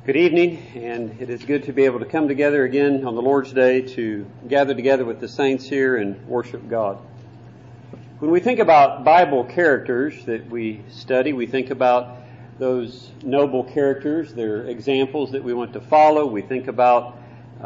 Good evening, and it is good to be able to come together again on the Lord's Day to gather together with the saints here and worship God. When we think about Bible characters that we study, we think about those noble characters, their examples that we want to follow. We think about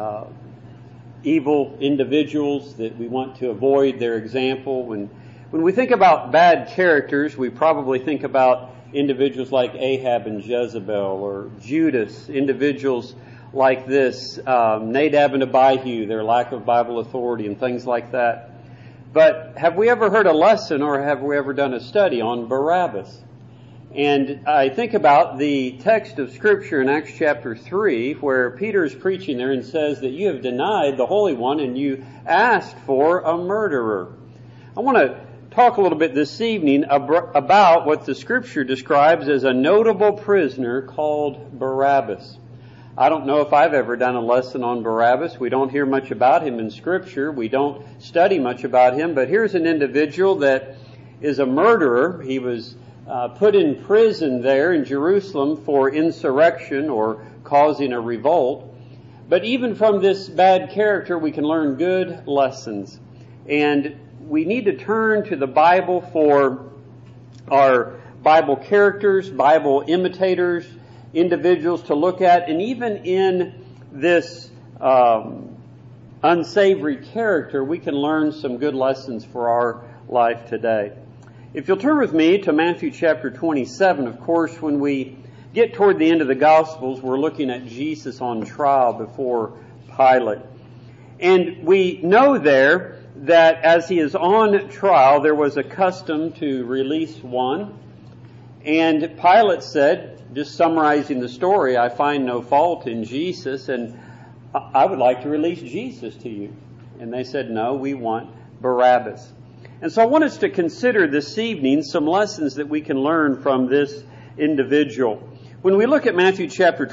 evil individuals that we want to avoid their example. When we think about bad characters, we probably think about individuals like Ahab and Jezebel, or Judas, individuals like this, Nadab and Abihu, their lack of Bible authority and things like that. But have we ever heard a lesson or have we ever done a study on Barabbas? And I think about the text of Scripture in Acts chapter 3, where Peter is preaching there and says that you have denied the Holy One and you asked for a murderer. I want to talk a little bit this evening about what the Scripture describes as a notable prisoner called Barabbas. I don't know if I've ever done a lesson on Barabbas. We don't hear much about him in Scripture. We don't study much about him. But here's an individual that is a murderer. He was put in prison there in Jerusalem for insurrection or causing a revolt. But even from this bad character, we can learn good lessons. And we need to turn to the Bible for our Bible characters, Bible imitators, individuals to look at. And even in this unsavory character, we can learn some good lessons for our life today. If you'll turn with me to Matthew chapter 27, of course, when we get toward the end of the Gospels, we're looking at Jesus on trial before Pilate. And we know there that as he is on trial, there was a custom to release one. And Pilate said, just summarizing the story, I find no fault in Jesus, and I would like to release Jesus to you. And they said, no, we want Barabbas. And so I want us to consider this evening some lessons that we can learn from this individual. When we look at Matthew chapter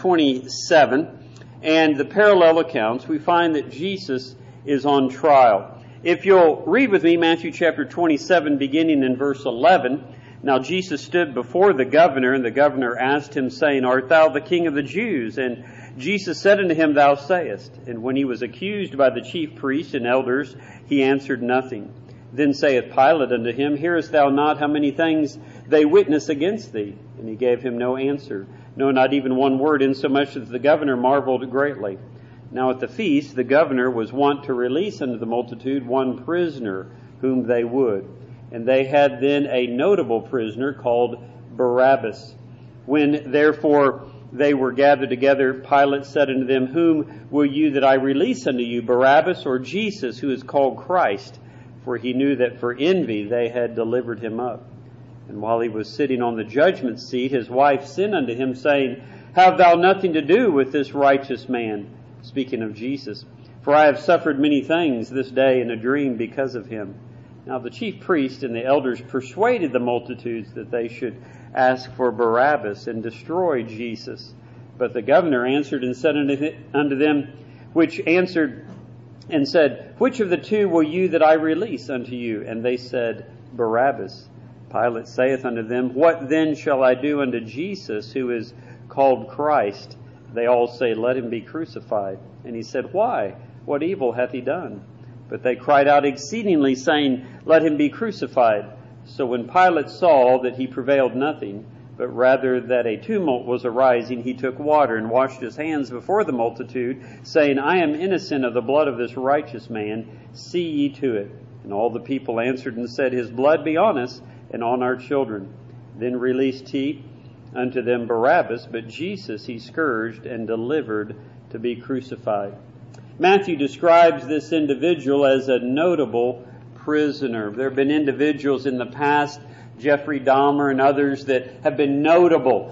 27 and the parallel accounts, we find that Jesus is on trial. If you'll read with me Matthew chapter 27, beginning in verse 11. Now Jesus stood before the governor, and the governor asked him, saying, Art thou the king of the Jews? And Jesus said unto him, Thou sayest. And when he was accused by the chief priests and elders, he answered nothing. Then saith Pilate unto him, Hearest thou not how many things they witness against thee? And he gave him no answer, no, not even one word, insomuch that the governor marveled greatly. Now at the feast, the governor was wont to release unto the multitude one prisoner, whom they would. And they had then a notable prisoner called Barabbas. When therefore they were gathered together, Pilate said unto them, Whom will you that I release unto you, Barabbas or Jesus, who is called Christ? For he knew that for envy they had delivered him up. And while he was sitting on the judgment seat, his wife sent unto him, saying, Have thou nothing to do with this righteous man? Speaking of Jesus, for I have suffered many things this day in a dream because of him. Now the chief priest and the elders persuaded the multitudes that they should ask for Barabbas and destroy Jesus. But the governor answered and said unto them, which answered and said, Which of the two will you that I release unto you? And they said, Barabbas. Pilate saith unto them, What then shall I do unto Jesus, who is called Christ? They all say, Let him be crucified. And he said, Why? What evil hath he done? But they cried out exceedingly, saying, Let him be crucified. So when Pilate saw that he prevailed nothing, but rather that a tumult was arising, he took water and washed his hands before the multitude, saying, I am innocent of the blood of this righteous man. See ye to it. And all the people answered and said, His blood be on us and on our children. Then released he unto them Barabbas, but Jesus he scourged and delivered to be crucified. Matthew describes this individual as a notable prisoner. There have been individuals in the past, Jeffrey Dahmer and others, that have been notable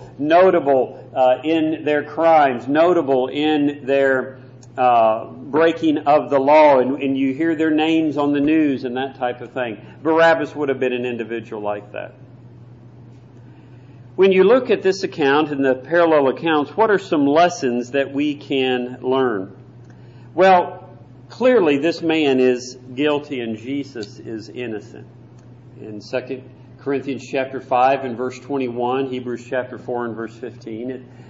in their crimes, notable in their breaking of the law, and you hear their names on the news and that type of thing. Barabbas would have been an individual like that. When you look at this account and the parallel accounts, what are some lessons that we can learn? Well, clearly this man is guilty and Jesus is innocent. In 2 Corinthians chapter 5 and verse 21, Hebrews chapter 4 and verse 15, it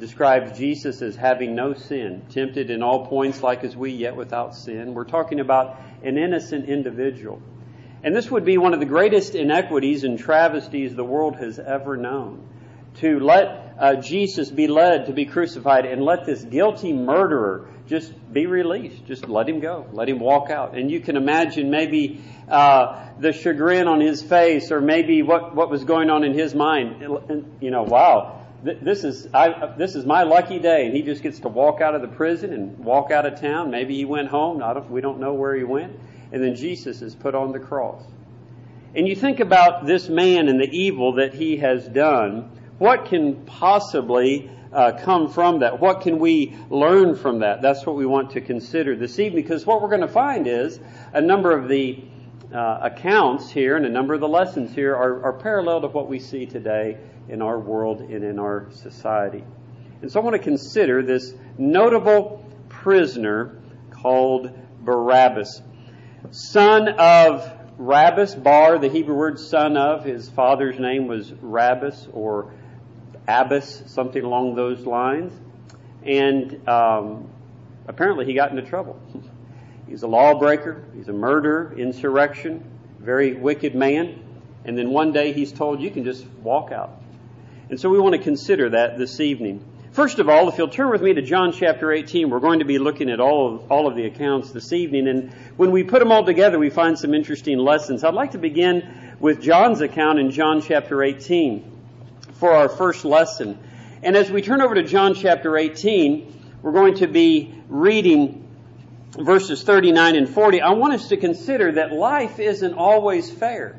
describes Jesus as having no sin, tempted in all points like as we, yet without sin. We're talking about an innocent individual. And this would be one of the greatest inequities and travesties the world has ever known. To let Jesus be led to be crucified and let this guilty murderer just be released. Just let him go. Let him walk out. And you can imagine maybe the chagrin on his face, or maybe what was going on in his mind. You know, wow, this is my lucky day. And he just gets to walk out of the prison and walk out of town. Maybe he went home. We don't know where he went. And then Jesus is put on the cross. And you think about this man and the evil that he has done. What can possibly come from that? What can we learn from that? That's what we want to consider this evening, because what we're going to find is a number of the accounts here and a number of the lessons here are parallel to what we see today in our world and in our society. And so I want to consider this notable prisoner called Barabbas, son of Rabbus, Bar, the Hebrew word son of. His father's name was Rabbus or Abbas, something along those lines. And apparently he got into trouble. He's a lawbreaker. He's a murderer, insurrection, very wicked man. And then one day he's told, you can just walk out. And so we want to consider that this evening. First of all, if you'll turn with me to John chapter 18, we're going to be looking at all of the accounts this evening. And when we put them all together, we find some interesting lessons. I'd like to begin with John's account in John chapter 18 for our first lesson. And as we turn over to John chapter 18, we're going to be reading verses 39 and 40. I want us to consider that life isn't always fair.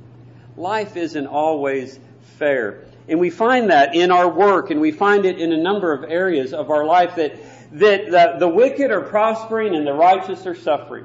Life isn't always fair. And we find that in our work, and we find it in a number of areas of our life, that the wicked are prospering and the righteous are suffering.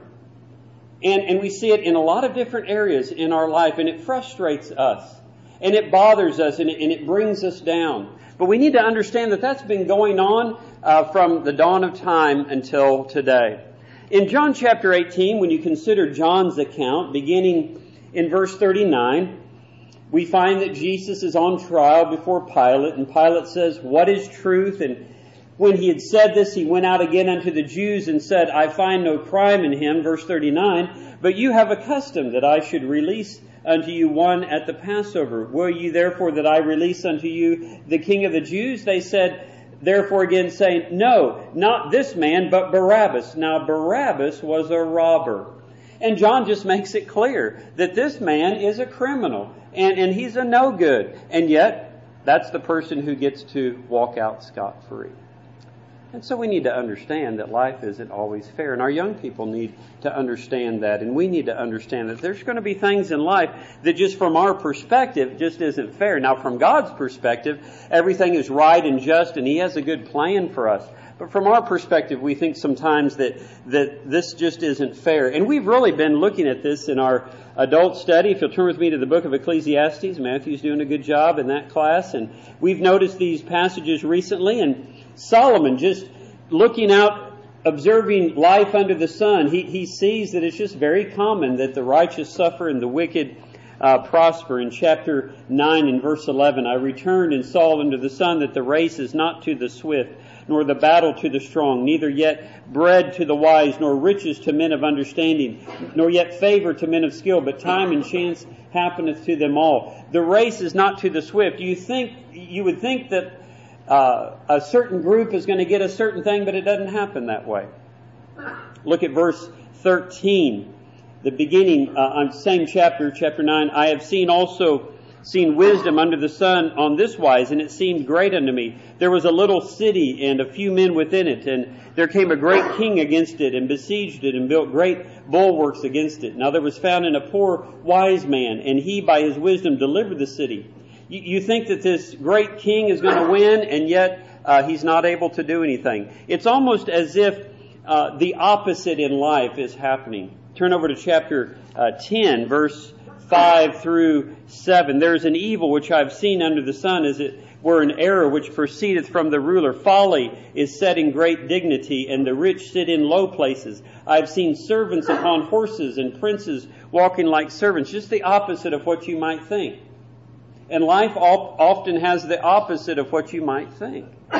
And we see it in a lot of different areas in our life, and it frustrates us, and it bothers us, and it brings us down. But we need to understand that that's been going on from the dawn of time until today. In John chapter 18, when you consider John's account, beginning in verse 39, we find that Jesus is on trial before Pilate, and Pilate says, what is truth? And when he had said this, he went out again unto the Jews and said, I find no crime in him, verse 39, but you have a custom that I should release unto you one at the Passover. Will you therefore that I release unto you the King of the Jews? They said, therefore again saying, no, not this man, but Barabbas. Now Barabbas was a robber. And John just makes it clear that this man is a criminal. And he's a no good. And yet, that's the person who gets to walk out scot-free. And so we need to understand that life isn't always fair. And our young people need to understand that. And we need to understand that there's going to be things in life that just from our perspective just isn't fair. Now, from God's perspective, everything is right and just, and He has a good plan for us. But from our perspective, we think sometimes that this just isn't fair. And we've really been looking at this in our adult study. If you'll turn with me to the book of Ecclesiastes, Matthew's doing a good job in that class. And we've noticed these passages recently. And Solomon, just looking out, observing life under the sun, he sees that it's just very common that the righteous suffer and the wicked prosper. In chapter 9 and verse 11, I returned and saw under the sun that the race is not to the swift, nor the battle to the strong, neither yet bread to the wise, nor riches to men of understanding, nor yet favor to men of skill, but time and chance happeneth to them all. The race is not to the swift. You would think that a certain group is going to get a certain thing, but it doesn't happen that way. Look at verse 13, the beginning on same chapter 9. I have seen wisdom under the sun on this wise, and it seemed great unto me. There was a little city and a few men within it, and there came a great king against it, and besieged it, and built great bulwarks against it. Now there was found in a poor wise man, and he by his wisdom delivered the city. You think that this great king is going to win, and yet he's not able to do anything. It's almost as if the opposite in life is happening. Turn over to chapter 10, verse 5 through 7. There is an evil which I have seen under the sun, as it were an error which proceedeth from the ruler. Folly is set in great dignity, and the rich sit in low places. I have seen servants upon horses, and princes walking like servants. Just the opposite of what you might think. And life often has the opposite of what you might think.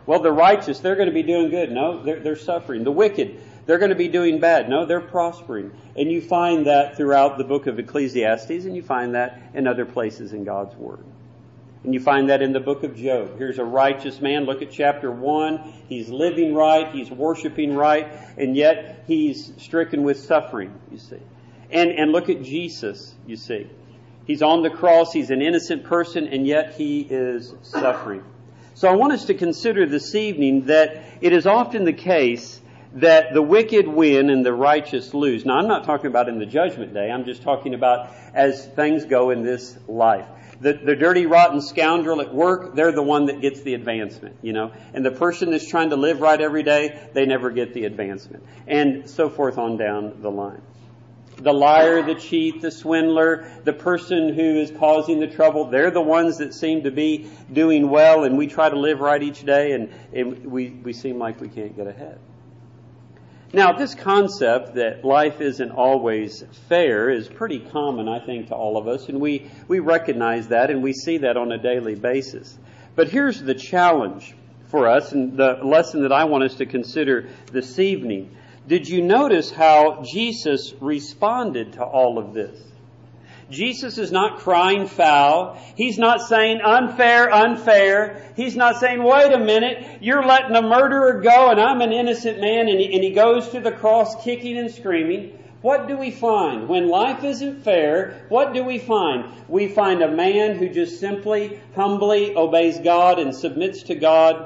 Well, the righteous, they're going to be doing good. No, they're suffering. The wicked, they're going to be doing bad. No, they're prospering. And you find that throughout the book of Ecclesiastes, and you find that in other places in God's Word. And you find that in the book of Job. Here's a righteous man. Look at chapter 1. He's living right. He's worshiping right. And yet he's stricken with suffering, you see. And look at Jesus, you see. He's on the cross. He's an innocent person, and yet he is suffering. So I want us to consider this evening that it is often the case that the wicked win and the righteous lose. Now, I'm not talking about in the judgment day. I'm just talking about as things go in this life. The dirty, rotten scoundrel at work, they're the one that gets the advancement, you know. And the person that's trying to live right every day, they never get the advancement. And so forth on down the line. The liar, the cheat, the swindler, the person who is causing the trouble, they're the ones that seem to be doing well, and we try to live right each day, and we seem like we can't get ahead. Now, this concept that life isn't always fair is pretty common, I think, to all of us, and we recognize that, and we see that on a daily basis. But here's the challenge for us, and the lesson that I want us to consider this evening. Did you notice how Jesus responded to all of this? Jesus is not crying foul. He's not saying unfair, unfair. He's not saying, wait a minute, you're letting a murderer go and I'm an innocent man, and he goes to the cross kicking and screaming. What do we find? When life isn't fair, what do we find? We find a man who just simply, humbly obeys God and submits to God.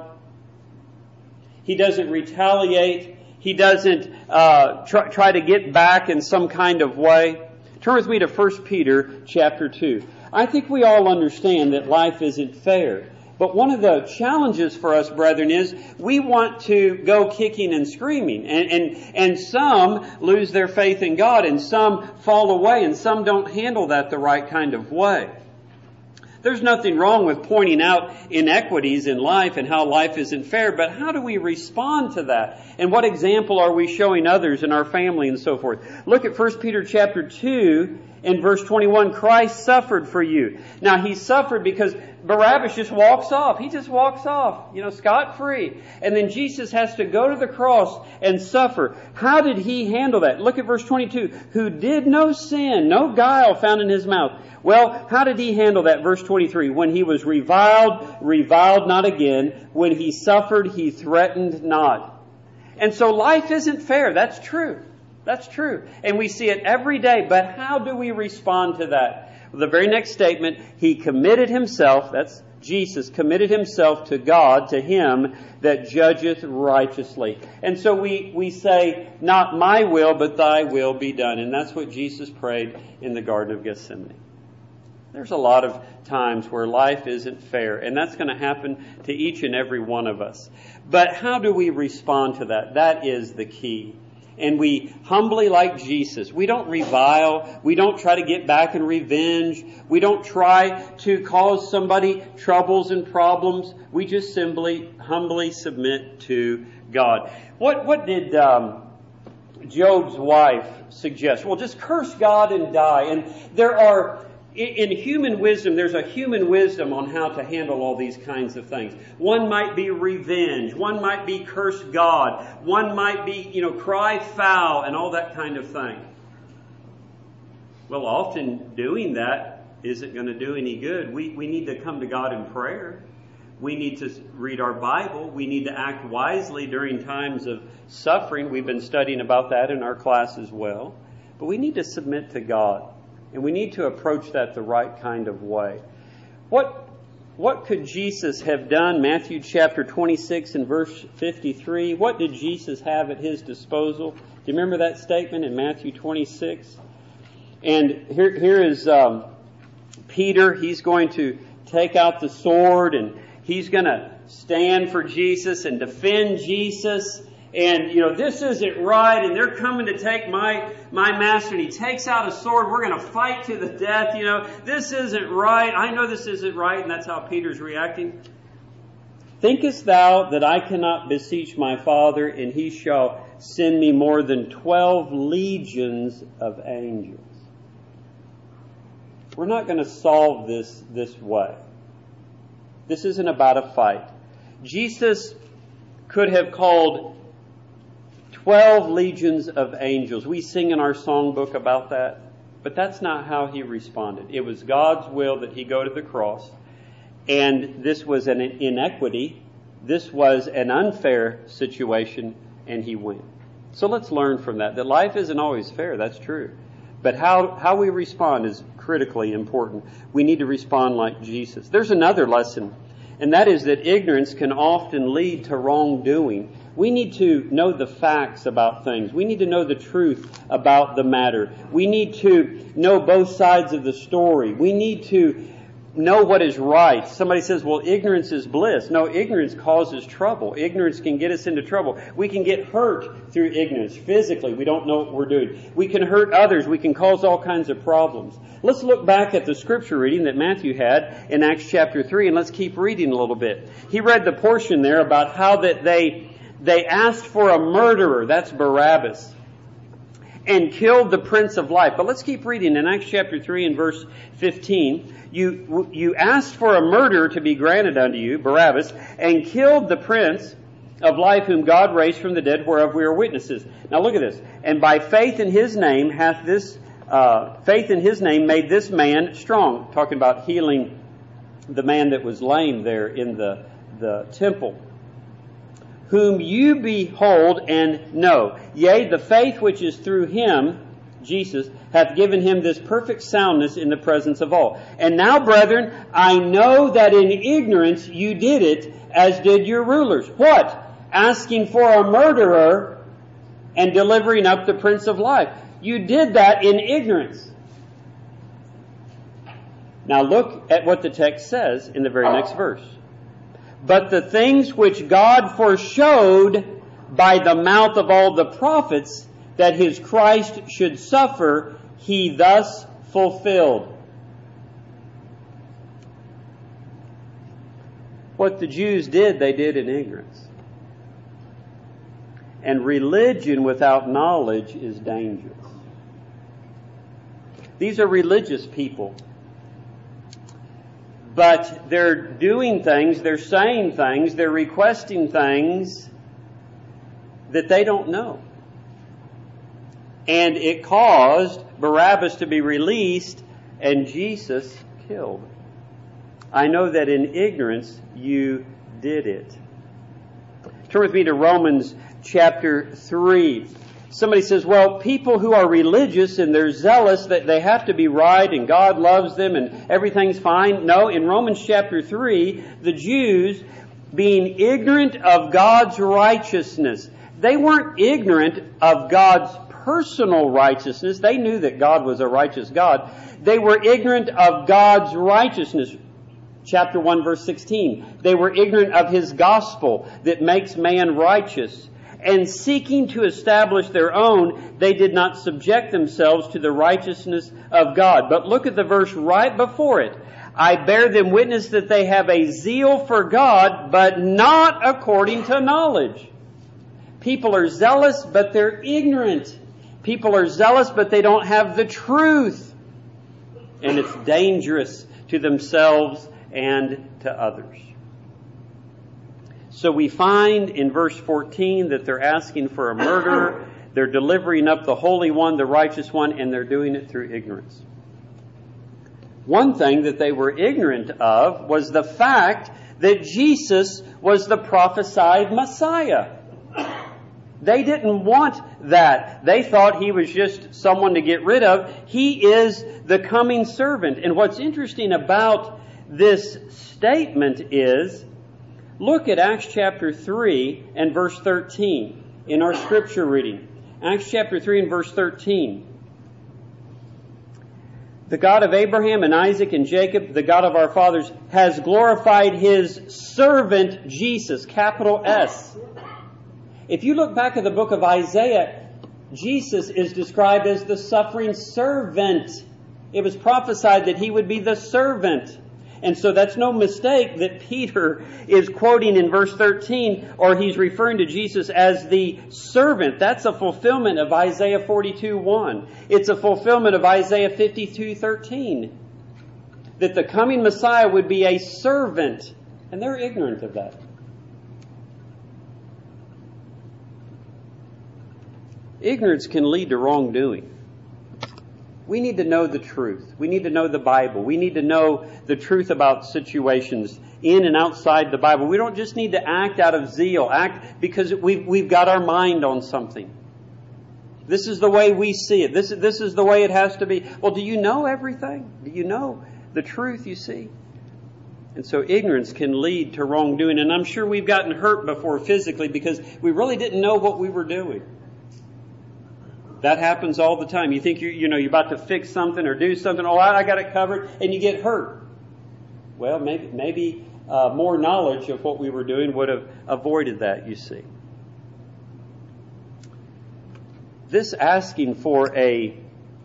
He doesn't retaliate. He doesn't try to get back in some kind of way. Turn with me to 1 Peter chapter 2. I think we all understand that life isn't fair. But one of the challenges for us, brethren, is we want to go kicking and screaming. And some lose their faith in God, and some fall away, and some don't handle that the right kind of way. There's nothing wrong with pointing out inequities in life and how life isn't fair, but how do we respond to that? And what example are we showing others in our family and so forth? Look at 1 Peter chapter 2 and verse 21. Christ suffered for you. Now, he suffered because Barabbas just walks off. He just walks off, scot-free. And then Jesus has to go to the cross and suffer. How did he handle that? Look at verse 22. Who did no sin, no guile found in his mouth. Well, how did he handle that? Verse 23. When he was reviled not again. When he suffered, he threatened not. And so life isn't fair. That's true. That's true. And we see it every day. But how do we respond to that? Well, the very next statement, he committed himself, that's Jesus, committed himself to God, to him that judgeth righteously. And so we say, not my will, but thy will be done. And that's what Jesus prayed in the Garden of Gethsemane. There's a lot of times where life isn't fair, and that's going to happen to each and every one of us. But how do we respond to that? That is the key. And we humbly, like Jesus, we don't revile. We don't try to get back and revenge. We don't try to cause somebody troubles and problems. We just simply, humbly submit to God. What did Job's wife suggest? Well, just curse God and die. And there are, in human wisdom, there's a human wisdom on how to handle all these kinds of things. One might be revenge. One might be curse God. One might be, cry foul and all that kind of thing. Well, often doing that isn't going to do any good. We need to come to God in prayer. We need to read our Bible. We need to act wisely during times of suffering. We've been studying about that in our class as well. But we need to submit to God. And we need to approach that the right kind of way. What could Jesus have done? Matthew chapter 26 and verse 53. What did Jesus have at his disposal? Do you remember that statement in Matthew 26? And here is Peter. He's going to take out the sword and he's going to stand for Jesus and defend Jesus. And, this isn't right, and they're coming to take my master, and he takes out a sword. We're going to fight to the death, This isn't right. I know this isn't right, and that's how Peter's reacting. Thinkest thou that I cannot beseech my Father, and he shall send me more than 12 legions of angels? We're not going to solve this way. This isn't about a fight. Jesus could have called 12 legions of angels. We sing in our songbook about that, but that's not how he responded. It was God's will that he go to the cross, and this was an inequity. This was an unfair situation, and he went. So let's learn from that life isn't always fair. That's true. But how we respond is critically important. We need to respond like Jesus. There's another lesson, and that is that ignorance can often lead to wrongdoing. We need to know the facts about things. We need to know the truth about the matter. We need to know both sides of the story. We need to know what is right. Somebody says, well, ignorance is bliss. No, ignorance causes trouble. Ignorance can get us into trouble. We can get hurt through ignorance. Physically, we don't know what we're doing. We can hurt others. We can cause all kinds of problems. Let's look back at the scripture reading that Matthew had in Acts chapter 3, and let's keep reading a little bit. He read the portion there about how that they asked for a murderer, that's Barabbas, and killed the Prince of Life. But let's keep reading in Acts chapter 3 and verse 15. You asked for a murderer to be granted unto you, Barabbas, and killed the Prince of Life whom God raised from the dead, whereof we are witnesses. Now look at this. And by faith in his name made this man strong. Talking about healing the man that was lame there in the temple. Whom you behold and know. Yea, the faith which is through him, Jesus, hath given him this perfect soundness in the presence of all. And now, brethren, I know that in ignorance you did it, as did your rulers. What? Asking for a murderer and delivering up the Prince of Life. You did that in ignorance. Now look at what the text says in the very next verse. But the things which God foreshowed by the mouth of all the prophets, that his Christ should suffer, he thus fulfilled. What the Jews did, they did in ignorance. And religion without knowledge is dangerous. These are religious people. But they're doing things, they're saying things, they're requesting things that they don't know. And it caused Barabbas to be released and Jesus killed. I know that in ignorance you did it. Turn with me to Romans chapter 3. Somebody says, well, people who are religious and they're zealous, that they have to be right and God loves them and everything's fine. No, in Romans chapter 3, the Jews, being ignorant of God's righteousness, they weren't ignorant of God's personal righteousness. They knew that God was a righteous God. They were ignorant of God's righteousness. Chapter 1, verse 16. They were ignorant of his gospel that makes man righteous. And seeking to establish their own, they did not subject themselves to the righteousness of God. But look at the verse right before it. I bear them witness that they have a zeal for God, but not according to knowledge. People are zealous, but they're ignorant. People are zealous, but they don't have the truth. And it's dangerous to themselves and to others. So we find in verse 14 that they're asking for a murderer. They're delivering up the Holy One, the Righteous One, and they're doing it through ignorance. One thing that they were ignorant of was the fact that Jesus was the prophesied Messiah. They didn't want that. They thought he was just someone to get rid of. He is the coming servant. And what's interesting about this statement is, look at Acts chapter 3 and verse 13 in our scripture reading. Acts chapter 3 and verse 13. The God of Abraham and Isaac and Jacob, the God of our fathers, has glorified his servant Jesus, capital S. If you look back at the book of Isaiah, Jesus is described as the suffering servant. It was prophesied that he would be the servant. And so that's no mistake that Peter is quoting in verse 13, or he's referring to Jesus as the servant. That's a fulfillment of Isaiah 42:1. It's a fulfillment of Isaiah 52:13. That the coming Messiah would be a servant. And they're ignorant of that. Ignorance can lead to wrongdoing. We need to know the truth. We need to know the Bible. We need to know the truth about situations in and outside the Bible. We don't just need to act out of zeal, act because we've got our mind on something. This is the way we see it. This is the way it has to be. Well, do you know everything? Do you know the truth, you see? And so ignorance can lead to wrongdoing. And I'm sure we've gotten hurt before physically because we really didn't know what we were doing. That happens all the time. You think you're about to fix something or do something. Oh, I got it covered, and you get hurt. Well, maybe more knowledge of what we were doing would have avoided that, you see. This asking for a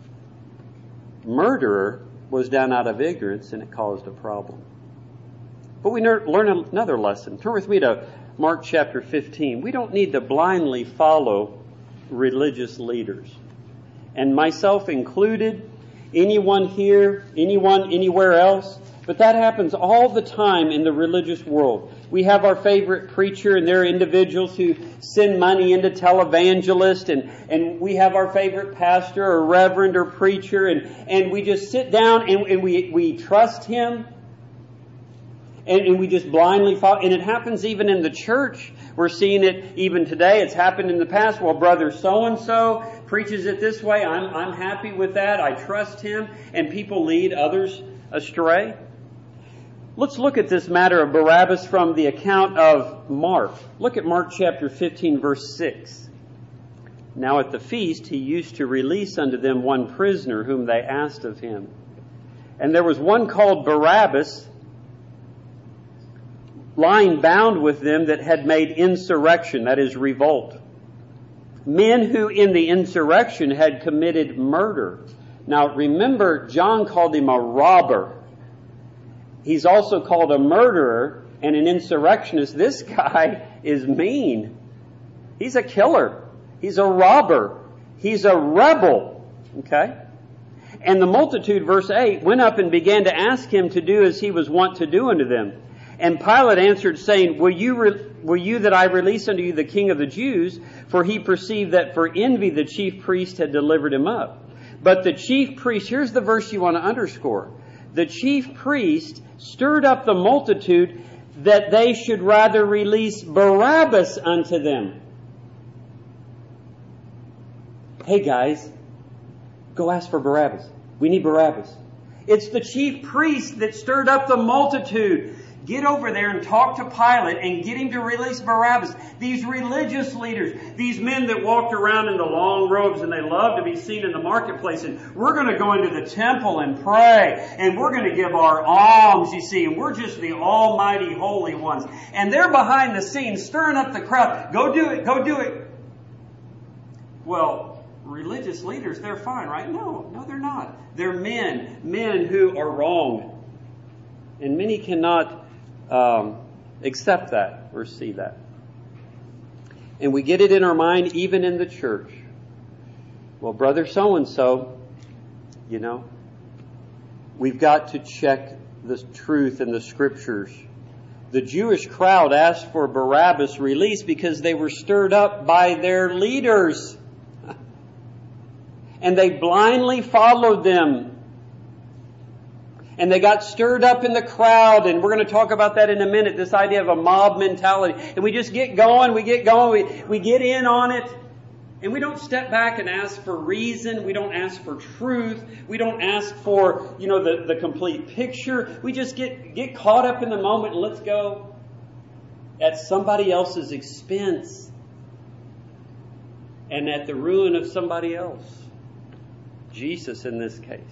murderer was done out of ignorance, and it caused a problem. But we learn another lesson. Turn with me to Mark chapter 15. We don't need to blindly follow religious leaders. And myself included, anyone here, anyone anywhere else. But that happens all the time in the religious world. We have our favorite preacher, and there are individuals who send money into televangelists, and we have our favorite pastor or reverend or preacher, and we just sit down and we trust him. And we just blindly follow. And it happens even in the church. We're seeing it even today. It's happened in the past. Well, brother so-and-so preaches it this way. I'm happy with that. I trust him. And people lead others astray. Let's look at this matter of Barabbas from the account of Mark. Look at Mark chapter 15, verse 6. Now at the feast he used to release unto them one prisoner whom they asked of him. And there was one called Barabbas, lying bound with them that had made insurrection, that is, revolt. Men who in the insurrection had committed murder. Now remember, John called him a robber. He's also called a murderer and an insurrectionist. This guy is mean. He's a killer. He's a robber. He's a rebel. Okay? And the multitude, verse 8, went up and began to ask him to do as he was wont to do unto them. And Pilate answered, saying, Will you that I release unto you the King of the Jews? For he perceived that for envy the chief priest had delivered him up. But the chief priest, here's the verse you want to underscore. The chief priest stirred up the multitude that they should rather release Barabbas unto them. Hey guys, go ask for Barabbas. We need Barabbas. It's the chief priest that stirred up the multitude. Get over there and talk to Pilate and get him to release Barabbas. These religious leaders, these men that walked around in the long robes and they love to be seen in the marketplace, and we're going to go into the temple and pray, and we're going to give our alms, you see, and we're just the almighty holy ones. And they're behind the scenes stirring up the crowd. Go do it, go do it. Well, religious leaders, they're fine, right? No, they're not. They're men who are wrong. And many cannot accept that or see that. And we get it in our mind even in the church. Well, brother so-and-so, we've got to check the truth in the scriptures. The Jewish crowd asked for Barabbas' release because they were stirred up by their leaders. And they blindly followed them. And they got stirred up in the crowd, and we're going to talk about that in a minute, this idea of a mob mentality. And we just get going, we get in on it, and we don't step back and ask for reason, we don't ask for truth, we don't ask for, the complete picture. We just get caught up in the moment and let's go at somebody else's expense and at the ruin of somebody else. Jesus in this case.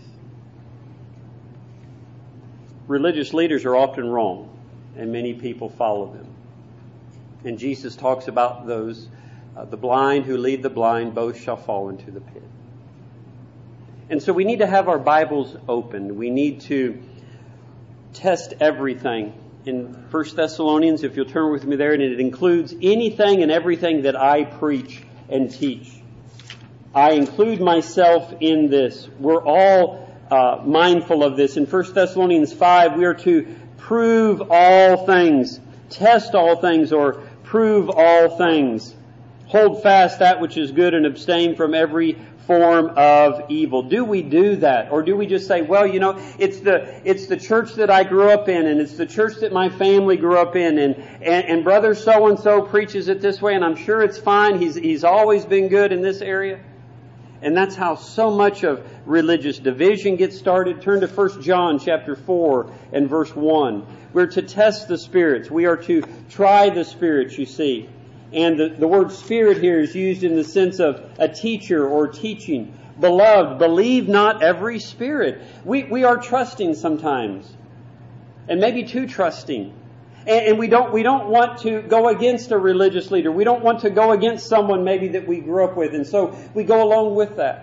Religious leaders are often wrong, and many people follow them. And Jesus talks about those, the blind who lead the blind, both shall fall into the pit. And so we need to have our Bibles open. We need to test everything. In 1 Thessalonians, if you'll turn with me there, and it includes anything and everything that I preach and teach. I include myself in this. We're all mindful of this. In 1 Thessalonians 5, we are to prove all things, test all things, or prove all things. hold fast that which is good and abstain from every form of evil. Do we do that? Or do we just say, well, it's the church that I grew up in, and it's the church that my family grew up in, and brother so-and-so preaches it this way, and I'm sure it's fine. He's always been good in this area. And that's how so much of religious division gets started. Turn to 1 John chapter 4 and verse 1. We're to test the spirits. We are to try the spirits, you see. And the word spirit here is used in the sense of a teacher or teaching. Beloved, believe not every spirit. We are trusting sometimes. And maybe too trusting. And we don't want to go against a religious leader. We don't want to go against someone maybe that we grew up with. And so we go along with that.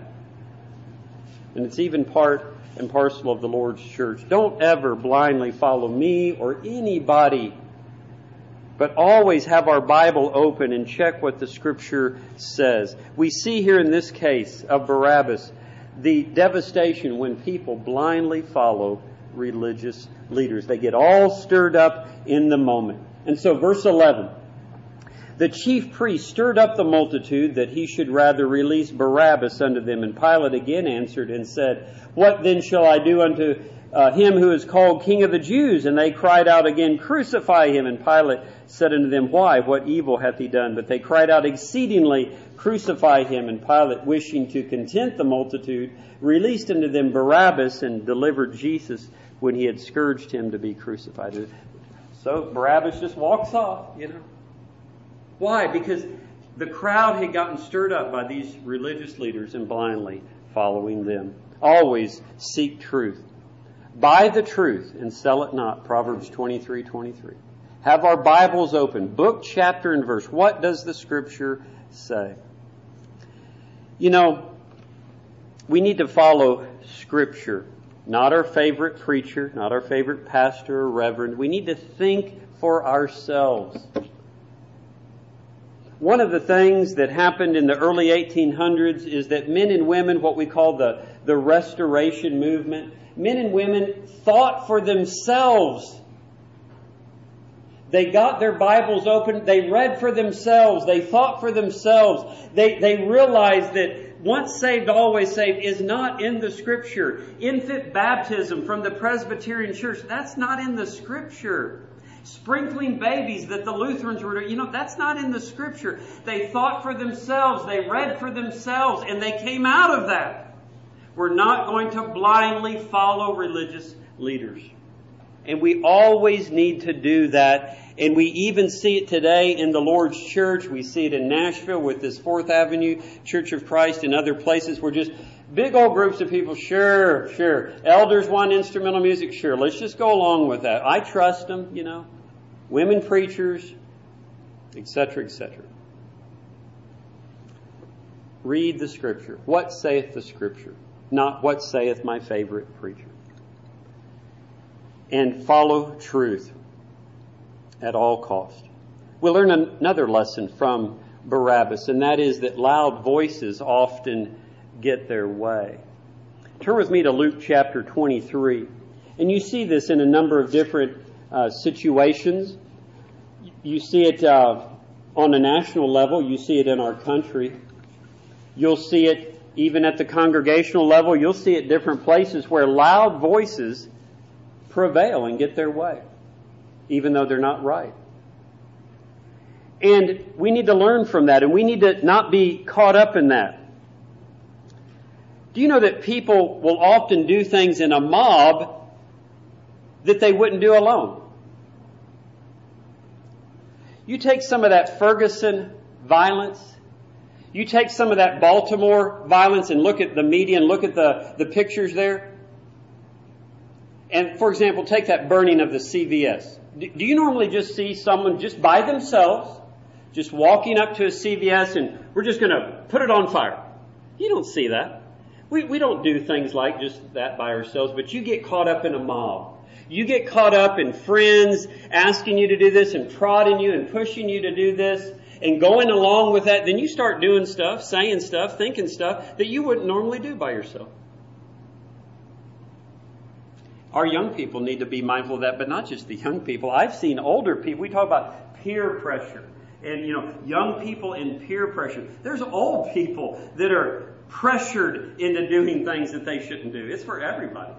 And it's even part and parcel of the Lord's church. Don't ever blindly follow me or anybody, but always have our Bible open and check what the Scripture says. We see here in this case of Barabbas the devastation when people blindly follow religious leaders. They get all stirred up in the moment. And so verse 11, the chief priest stirred up the multitude that he should rather release Barabbas unto them. And Pilate again answered and said, what then shall I do unto him who is called King of the Jews? And they cried out again, crucify him. And Pilate said unto them, why? What evil hath he done? But they cried out exceedingly, crucify him. And Pilate, wishing to content the multitude, released unto them Barabbas and delivered Jesus when he had scourged him to be crucified. So Barabbas just walks off, Why? Because the crowd had gotten stirred up by these religious leaders and blindly following them. Always seek truth. Buy the truth and sell it not. Proverbs 23:23. Have our Bibles open, book, chapter, and verse. What does the Scripture say? We need to follow Scripture. Not our favorite preacher, not our favorite pastor or reverend. We need to think for ourselves. One of the things that happened in the early 1800s is that men and women, what we call the Restoration movement, men and women thought for themselves. They got their Bibles open. They read for themselves. They thought for themselves. They realized that once saved, always saved is not in the Scripture. Infant baptism from the Presbyterian Church, that's not in the Scripture. Sprinkling babies that the Lutherans were doing, that's not in the Scripture. They thought for themselves. They read for themselves. And they came out of that. We're not going to blindly follow religious leaders. And we always need to do that. And we even see it today in the Lord's church. We see it in Nashville with this 4th Avenue Church of Christ and other places where just big old groups of people, sure. Elders want instrumental music, sure. Let's just go along with that. I trust them, Women preachers, etc., etc. Read the Scripture. What saith the Scripture? Not what saith my favorite preacher. And follow truth at all cost. We'll learn another lesson from Barabbas, and that is that loud voices often get their way. Turn with me to Luke chapter 23. And you see this in a number of different situations. You see it on a national level. You see it in our country. You'll see it even at the congregational level. You'll see it different places where loud voices prevail and get their way, even though they're not right. And we need to learn from that, and we need to not be caught up in that. Do you know that people will often do things in a mob that they wouldn't do alone? You take some of that Ferguson violence, you take some of that Baltimore violence and look at the media and look at the pictures there. And, for example, take that burning of the CVS. Do you normally just see someone just by themselves, just walking up to a CVS and we're just going to put it on fire? You don't see that. We don't do things like just that by ourselves, but you get caught up in a mob. You get caught up in friends asking you to do this and prodding you and pushing you to do this and going along with that. Then you start doing stuff, saying stuff, thinking stuff that you wouldn't normally do by yourself. Our young people need to be mindful of that, but not just the young people. I've seen older people. We talk about peer pressure. And, young people in peer pressure. There's old people that are pressured into doing things that they shouldn't do. It's for everybody.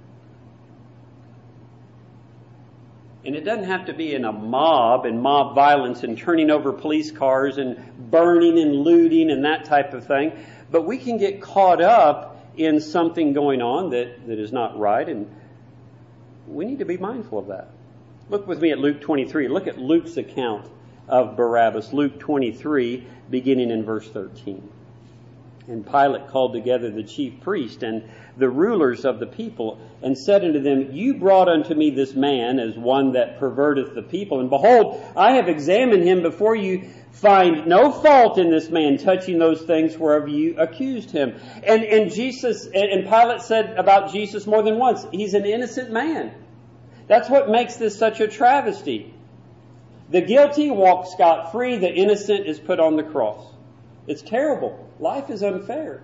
And it doesn't have to be in a mob and mob violence and turning over police cars and burning and looting and that type of thing. But we can get caught up in something going on that is not right, and we need to be mindful of that. Look with me at Luke 23. Look at Luke's account of Barabbas. Luke 23, beginning in verse 13. And Pilate called together the chief priest and the rulers of the people, and said unto them, You brought unto me this man as one that perverteth the people. And behold, I have examined him before you, find no fault in this man touching those things whereof you accused him. And Pilate said about Jesus more than once, he's an innocent man. That's what makes this such a travesty. The guilty walk scot-free, the innocent is put on the cross. It's terrible. Life is unfair.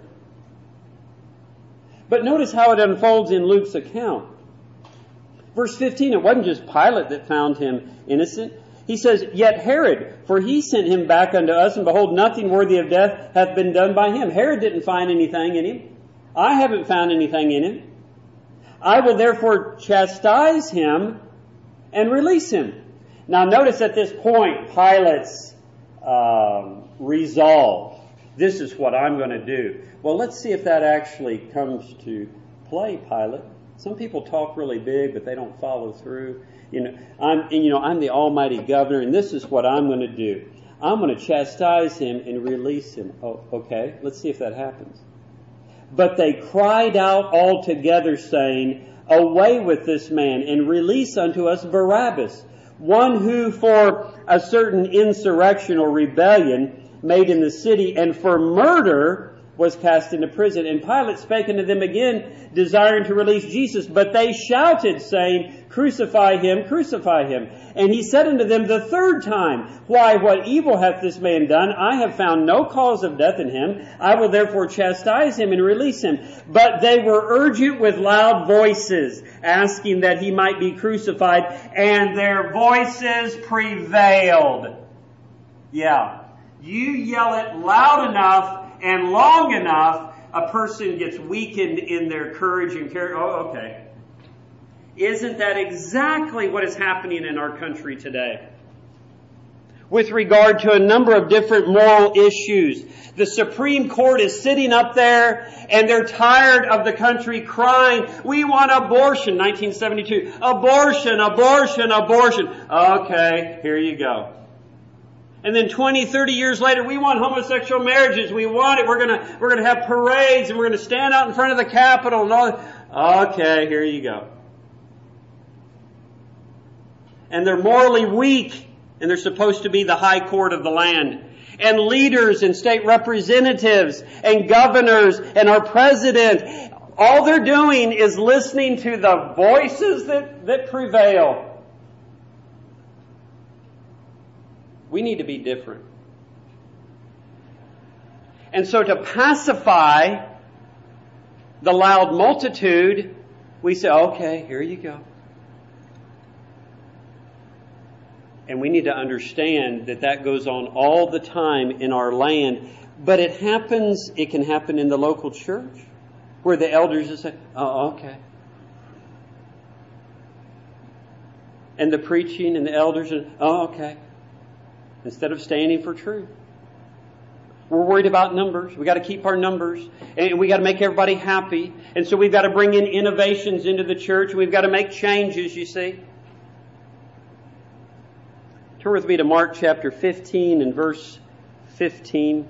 But notice how it unfolds in Luke's account. Verse 15, it wasn't just Pilate that found him innocent. He says, Yet Herod, for he sent him back unto us, and behold, nothing worthy of death hath been done by him. Herod didn't find anything in him. I haven't found anything in him. I will therefore chastise him and release him. Now notice at this point, Pilate's resolve. This is what I'm going to do. Well, let's see if that actually comes to play, Pilate. Some people talk really big, but they don't follow through. I'm the almighty governor, and this is what I'm going to do. I'm going to chastise him and release him. Oh, okay, let's see if that happens. But they cried out all together, saying, Away with this man, and release unto us Barabbas, one who for a certain insurrection or rebellion made in the city, and for murder was cast into prison. And Pilate spake unto them again, desiring to release Jesus. But they shouted, saying, Crucify him, crucify him. And he said unto them the third time, Why, what evil hath this man done? I have found no cause of death in him. I will therefore chastise him and release him. But they were urgent with loud voices, asking that he might be crucified. And their voices prevailed. Yeah. You yell it loud enough and long enough, a person gets weakened in their courage and character. Oh, okay. Isn't that exactly what is happening in our country today? With regard to a number of different moral issues. The Supreme Court is sitting up there and they're tired of the country crying, we want abortion, 1972. Abortion, abortion, abortion. Okay, here you go. And then 20, 30 years later, we want homosexual marriages. We want it. We're gonna have parades and we're gonna stand out in front of the Capitol and all that. Okay, here you go. And they're morally weak, and they're supposed to be the high court of the land. And leaders and state representatives and governors and our president, all they're doing is listening to the voices that prevail. We need to be different. And so to pacify the loud multitude, we say, okay, here you go. And we need to understand that goes on all the time in our land. But it can happen in the local church, where the elders just say, oh, okay. And the preaching and the elders, oh, okay. Instead of standing for truth. We're worried about numbers. We got to keep our numbers. And we got to make everybody happy. And so we've got to bring in innovations into the church. We've got to make changes, you see. Turn with me to Mark chapter 15 and verse 15.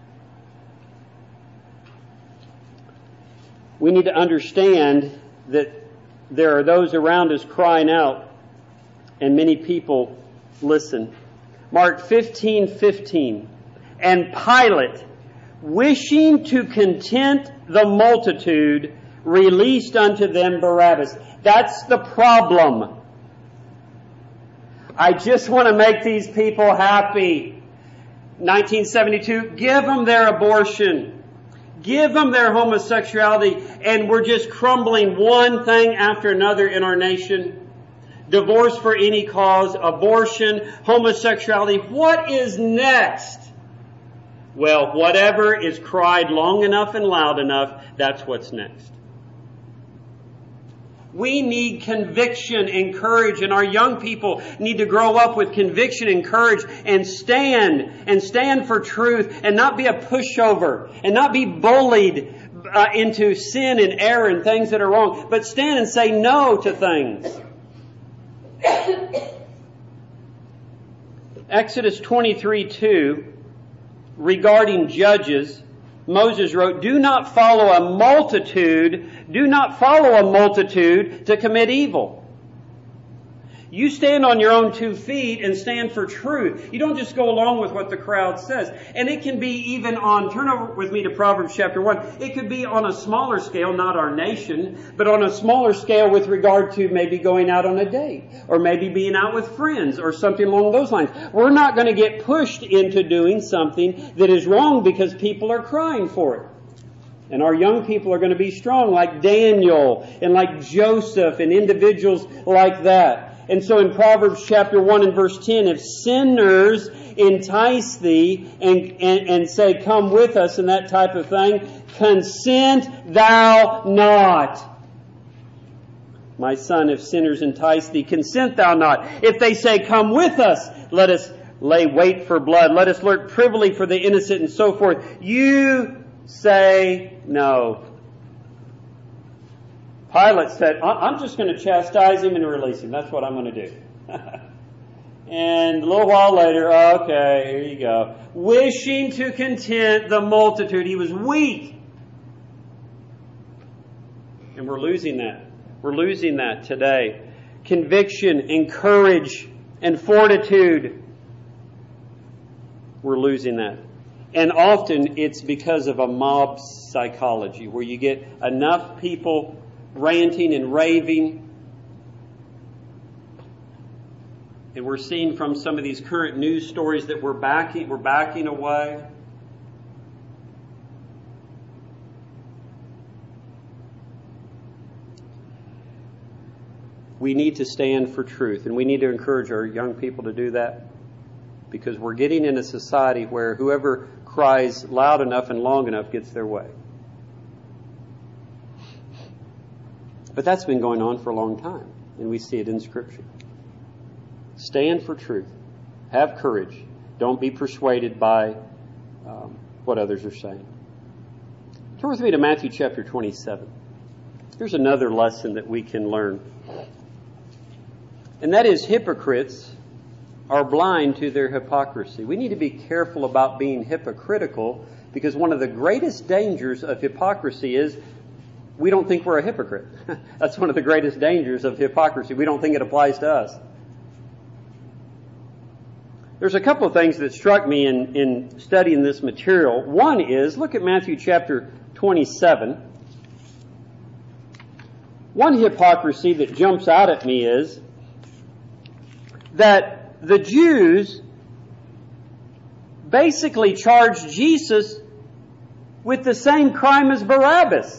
We need to understand that there are those around us crying out, and many people listen. Mark 15:15. And Pilate, wishing to content the multitude, released unto them Barabbas. That's the problem. I just want to make these people happy. 1972, give them their abortion. Give them their homosexuality. And we're just crumbling one thing after another in our nation. divorce for any cause, abortion, homosexuality. What is next? Well, whatever is cried long enough and loud enough, that's what's next. We need conviction and courage, and our young people need to grow up with conviction and courage and stand for truth and not be a pushover and not be bullied into sin and error and things that are wrong, but stand and say no to things. Exodus 23:2, regarding judges, Moses wrote, do not follow a multitude to commit evil. You stand on your own 2 feet and stand for truth. You don't just go along with what the crowd says. And it can be even on, turn over with me to Proverbs chapter 1. It could be on a smaller scale, not our nation, but on a smaller scale with regard to maybe going out on a date, or maybe being out with friends, or something along those lines. We're not going to get pushed into doing something that is wrong because people are crying for it. And our young people are going to be strong like Daniel and like Joseph and individuals like that. And so in Proverbs chapter 1 and verse 10, if sinners entice thee and say, come with us, and that type of thing, consent thou not. My son, if sinners entice thee, consent thou not. If they say, come with us, let us lay wait for blood. Let us lurk privily for the innocent and so forth. You say no. Pilate said, I'm just going to chastise him and release him. That's what I'm going to do. And a little while later, okay, here you go. Wishing to content the multitude. He was weak. And we're losing that. We're losing that today. Conviction and courage and fortitude. We're losing that. And often it's because of a mob psychology where you get enough people ranting and raving. And we're seeing from some of these current news stories that we're backing away. We need to stand for truth, and we need to encourage our young people to do that, because we're getting in a society where whoever cries loud enough and long enough gets their way. But that's been going on for a long time, and we see it in Scripture. Stand for truth. Have courage. Don't be persuaded by what others are saying. Turn with me to Matthew chapter 27. Here's another lesson that we can learn. And that is, hypocrites are blind to their hypocrisy. We need to be careful about being hypocritical, because one of the greatest dangers of hypocrisy is we don't think we're a hypocrite. That's one of the greatest dangers of hypocrisy. We don't think it applies to us. There's a couple of things that struck me in studying this material. One is, look at Matthew chapter 27. One hypocrisy that jumps out at me is that the Jews basically charged Jesus with the same crime as Barabbas.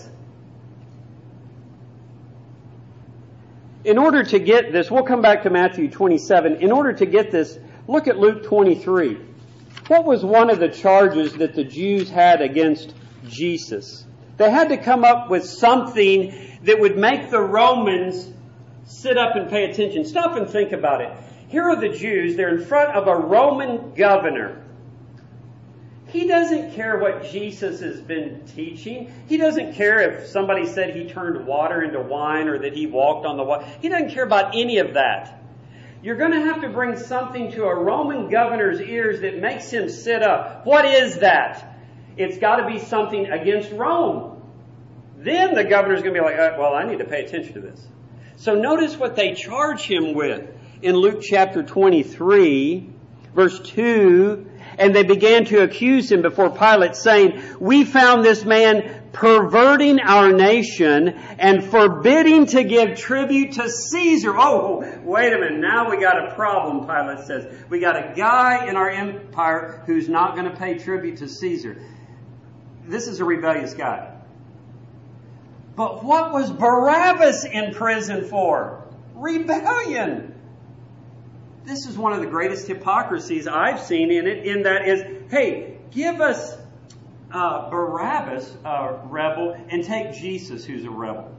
In order to get this, we'll come back to Matthew 27. In order to get this, look at Luke 23. What was one of the charges that the Jews had against Jesus? They had to come up with something that would make the Romans sit up and pay attention. Stop and think about it. Here are the Jews. They're in front of a Roman governor. He doesn't care what Jesus has been teaching. He doesn't care if somebody said he turned water into wine or that he walked on the water. He doesn't care about any of that. You're going to have to bring something to a Roman governor's ears that makes him sit up. What is that? It's got to be something against Rome. Then the governor's going to be like, well, I need to pay attention to this. So notice what they charge him with in Luke chapter 23, verse 2. And they began to accuse him before Pilate, saying, we found this man perverting our nation and forbidding to give tribute to Caesar. Oh, wait a minute. Now we got a problem, Pilate says. We got a guy in our empire who's not going to pay tribute to Caesar. This is a rebellious guy. But what was Barabbas in prison for? rebellion. This is one of the greatest hypocrisies I've seen in it, in that is, hey, give us Barabbas, a rebel, and take Jesus, who's a rebel.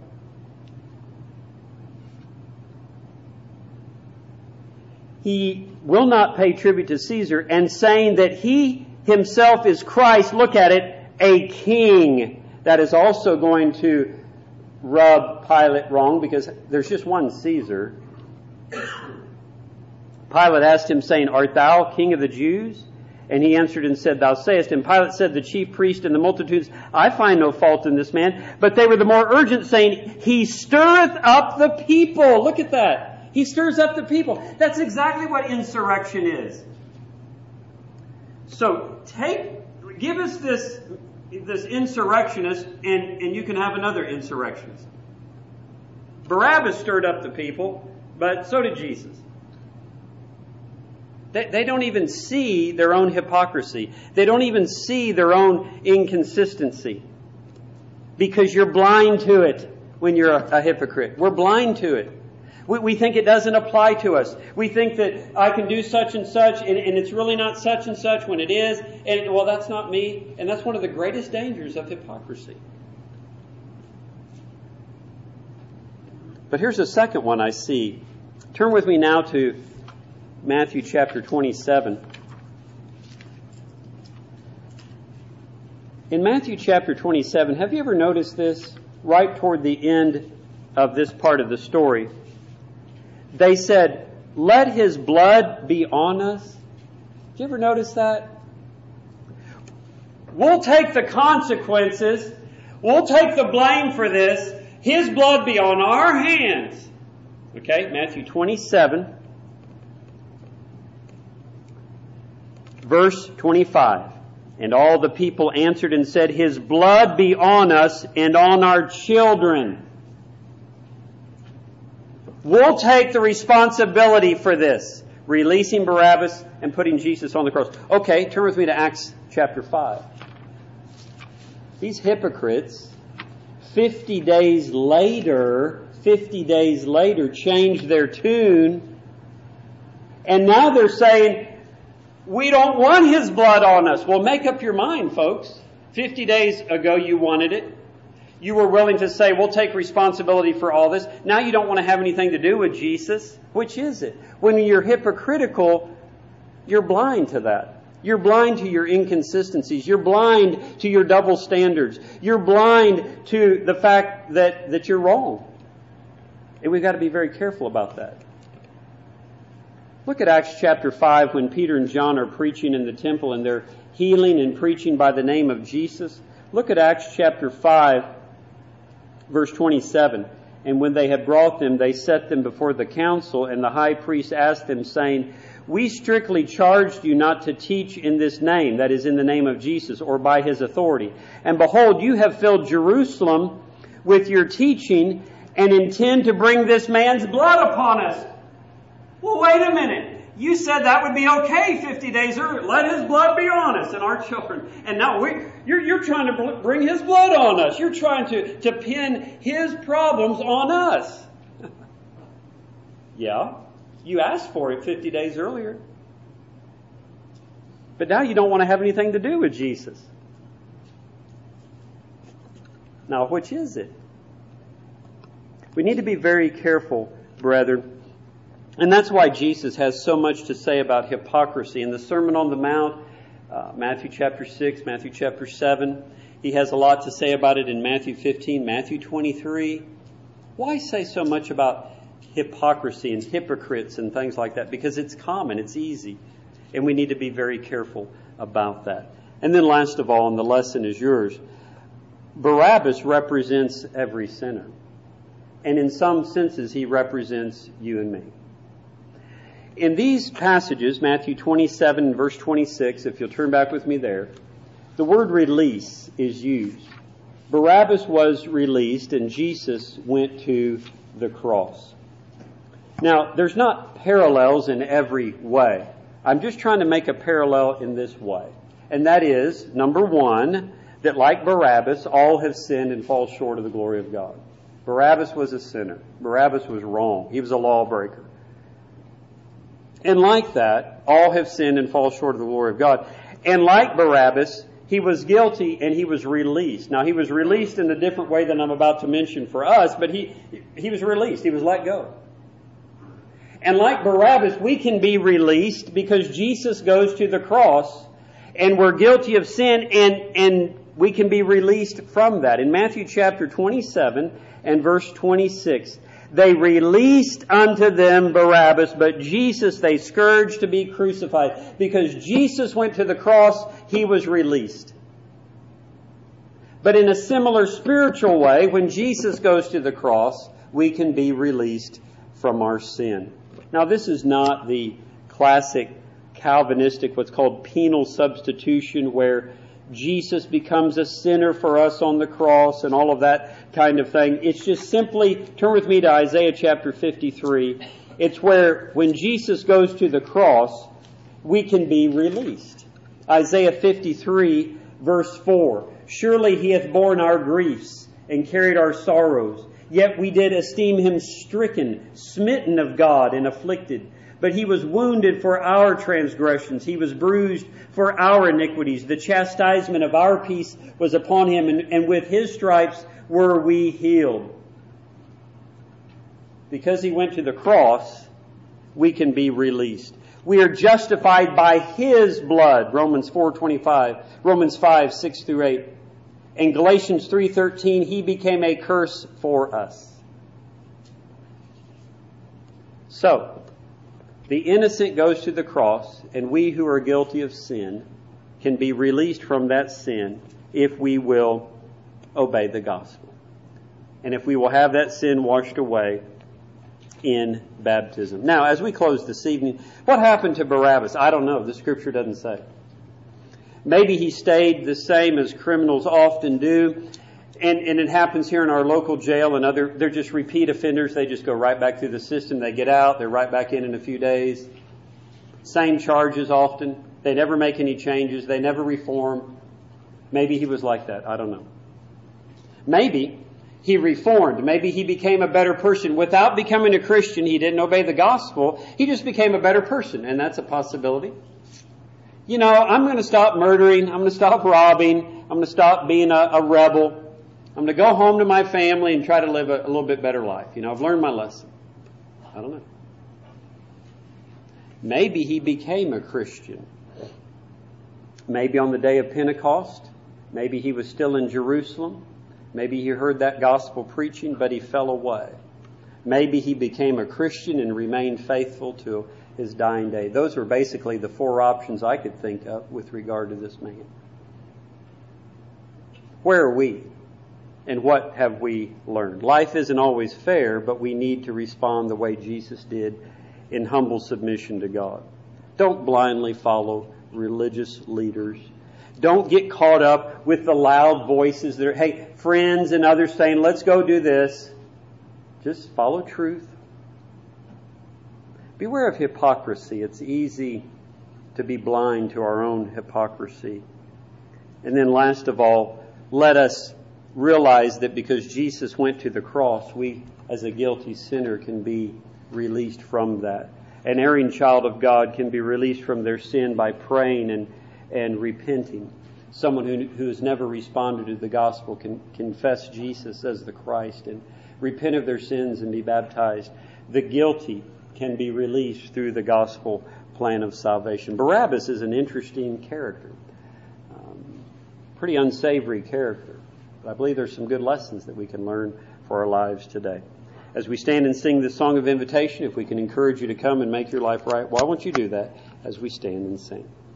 He will not pay tribute to Caesar, and saying that he himself is Christ, look at it, a king. That is also going to rub Pilate wrong, because there's just one Caesar. Pilate asked him, saying, Art thou king of the Jews? And he answered and said, Thou sayest. And Pilate said, The chief priest and the multitudes, I find no fault in this man. But they were the more urgent, saying, He stirreth up the people. Look at that. He stirs up the people. That's exactly what insurrection is. So give us this insurrectionist, and you can have another insurrectionist. Barabbas stirred up the people, but so did Jesus. They don't even see their own hypocrisy. They don't even see their own inconsistency. Because you're blind to it when you're a hypocrite. We're blind to it. We think it doesn't apply to us. We think that I can do such and such, and it's really not such and such when it is. And, well, that's not me. And that's one of the greatest dangers of hypocrisy. But here's a second one I see. Turn with me now to Matthew chapter 27. In Matthew chapter 27, have you ever noticed this? Right toward the end of this part of the story, they said, Let his blood be on us. Did you ever notice that? We'll take the consequences. We'll take the blame for this. His blood be on our hands. Okay, Matthew 27. Verse 25, And all the people answered and said, His blood be on us and on our children. We'll take the responsibility for this, releasing Barabbas and putting Jesus on the cross. Okay, turn with me to Acts chapter 5. These hypocrites, 50 days later, changed their tune, and now they're saying, we don't want His blood on us. Well, make up your mind, folks. 50 days ago you wanted it. You were willing to say, we'll take responsibility for all this. Now you don't want to have anything to do with Jesus. Which is it? When you're hypocritical, you're blind to that. You're blind to your inconsistencies. You're blind to your double standards. You're blind to the fact that you're wrong. And we've got to be very careful about that. Look at Acts chapter 5 when Peter and John are preaching in the temple and they're healing and preaching by the name of Jesus. Look at Acts chapter 5, verse 27. And when they had brought them, they set them before the council, and the high priest asked them, saying, We strictly charged you not to teach in this name, that is, in the name of Jesus, or by His authority. And behold, you have filled Jerusalem with your teaching, and intend to bring this man's blood upon us. Well, wait a minute. You said that would be okay 50 days earlier. Let His blood be on us and our children. And now you're trying to bring His blood on us. You're trying to pin His problems on us. Yeah, you asked for it 50 days earlier. But now you don't want to have anything to do with Jesus. Now, which is it? We need to be very careful, brethren. And that's why Jesus has so much to say about hypocrisy. In the Sermon on the Mount, Matthew chapter 6, Matthew chapter 7, He has a lot to say about it in Matthew 15, Matthew 23. Why say so much about hypocrisy and hypocrites and things like that? Because it's common, it's easy, and we need to be very careful about that. And then last of all, and the lesson is yours, Barabbas represents every sinner. And in some senses, he represents you and me. In these passages, Matthew 27 and verse 26, if you'll turn back with me there, the word release is used. Barabbas was released and Jesus went to the cross. Now, there's not parallels in every way. I'm just trying to make a parallel in this way. And that is, number one, that like Barabbas, all have sinned and fall short of the glory of God. Barabbas was a sinner. Barabbas was wrong. He was a lawbreaker. And like that, all have sinned and fall short of the glory of God. And like Barabbas, he was guilty and he was released. Now, he was released in a different way than I'm about to mention for us, but he was released. He was let go. And like Barabbas, we can be released because Jesus goes to the cross and we're guilty of sin and we can be released from that. In Matthew chapter 27 and verse 26, they released unto them Barabbas, but Jesus they scourged to be crucified. Because Jesus went to the cross, he was released. But in a similar spiritual way, when Jesus goes to the cross, we can be released from our sin. Now, this is not the classic Calvinistic, what's called penal substitution, where Jesus becomes a sinner for us on the cross and all of that kind of thing. It's just simply, turn with me to Isaiah chapter 53. It's where when Jesus goes to the cross, we can be released. Isaiah 53 verse 4. Surely he hath borne our griefs and carried our sorrows. Yet we did esteem him stricken, smitten of God, and afflicted. But he was wounded for our transgressions. He was bruised for our iniquities. The chastisement of our peace was upon him, and with his stripes were we healed. Because he went to the cross, we can be released. We are justified by his blood, Romans 4:25, Romans 5, 6 through 8. In Galatians 3:13, he became a curse for us. So, the innocent goes to the cross, and we who are guilty of sin can be released from that sin if we will obey the gospel. And if we will have that sin washed away in baptism. Now, as we close this evening, what happened to Barabbas? I don't know. The Scripture doesn't say. Maybe he stayed the same as criminals often do. And it happens here in our local jail and they're just repeat offenders. They just go right back through the system. They get out. They're right back in a few days. Same charges often. They never make any changes. They never reform. Maybe he was like that. I don't know. Maybe he reformed. Maybe he became a better person. Without becoming a Christian, he didn't obey the gospel. He just became a better person. And that's a possibility. You know, I'm going to stop murdering. I'm going to stop robbing. I'm going to stop being a rebel. I'm going to go home to my family and try to live a little bit better life. You know, I've learned my lesson. I don't know. Maybe he became a Christian. Maybe on the day of Pentecost. Maybe he was still in Jerusalem. Maybe he heard that gospel preaching, but he fell away. Maybe he became a Christian and remained faithful to his dying day. Those were basically the four options I could think of with regard to this man. Where are we? And what have we learned? Life isn't always fair, but we need to respond the way Jesus did in humble submission to God. Don't blindly follow religious leaders. Don't get caught up with the loud voices that are, hey, friends and others saying, let's go do this. Just follow truth. Beware of hypocrisy. It's easy to be blind to our own hypocrisy. And then last of all, let us realize that because Jesus went to the cross, we as a guilty sinner can be released from that. An erring child of God can be released from their sin by praying and repenting. Someone who has never responded to the gospel can confess Jesus as the Christ and repent of their sins and be baptized. The guilty can be released through the gospel plan of salvation. Barabbas is an interesting character. Pretty unsavory character. But I believe there's some good lessons that we can learn for our lives today. As we stand and sing this song of invitation, if we can encourage you to come and make your life right, why won't you do that as we stand and sing?